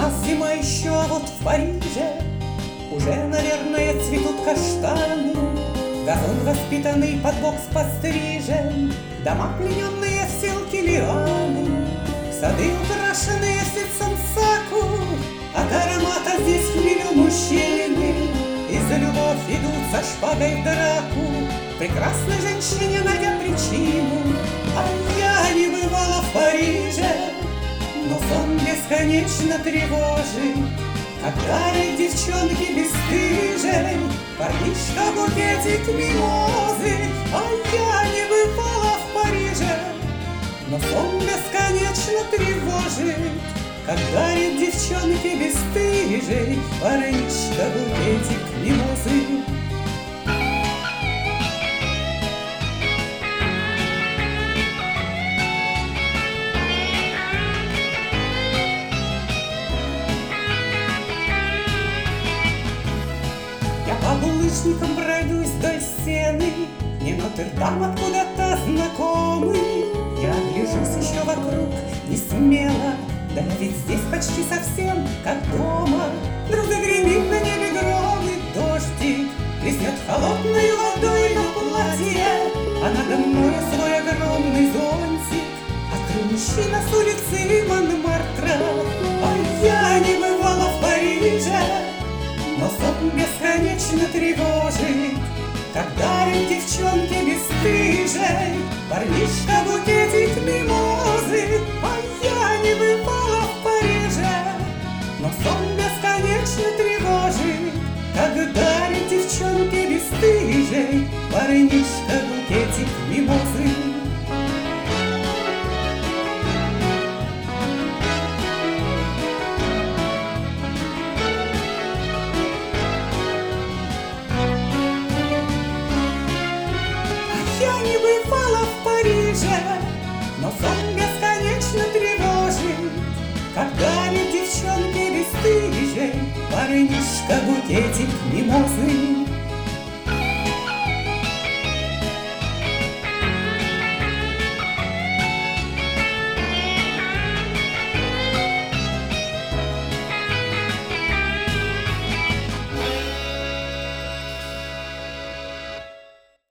нас зима еще, а вот в Париже уже, наверное, цветут каштаны. Газон воспитанный, под бокс пострижен, дома плененные в селки лианы, сады, украшенные ситцем саку. От аромата здесь хмелю мужчины, и за любовь идут со шпагой в драку, прекрасной женщине найдя причину. А я не бывала в Париже, но сон бесконечно тревожит, когда дарят девчонки бесстыжей парнишка букетик мимозы. А я не бывала в Париже, но сон бесконечно тревожит, когда дарят девчонки бесстыжей парнишка букетик мимозы. По булыжникам пройдусь вдоль стены, мне Нотр-Дам откуда-то знакомый. Я гляжусь еще вокруг не смело, да ведь здесь почти совсем как дома. Вдруг загремит на небе гром, и дождик плеснет холодной водой на платье, а надо мной свой огромный зонтик открыл мужчина с улицы Монмартра. А я не бывала в Париже, но сон бесконечно тревожит, когда дарят девчонки бесстыжей парнишка букетик мимозы. А я не бывала в Париже, но сон бесконечно тревожит, когда дарят девчонки бесстыжей парнишка букетик мимозы. Я не бывала в Париже, но сон бесконечно тревожит, когда дарят девчонки бесстыжей парнишка букетик мимозы.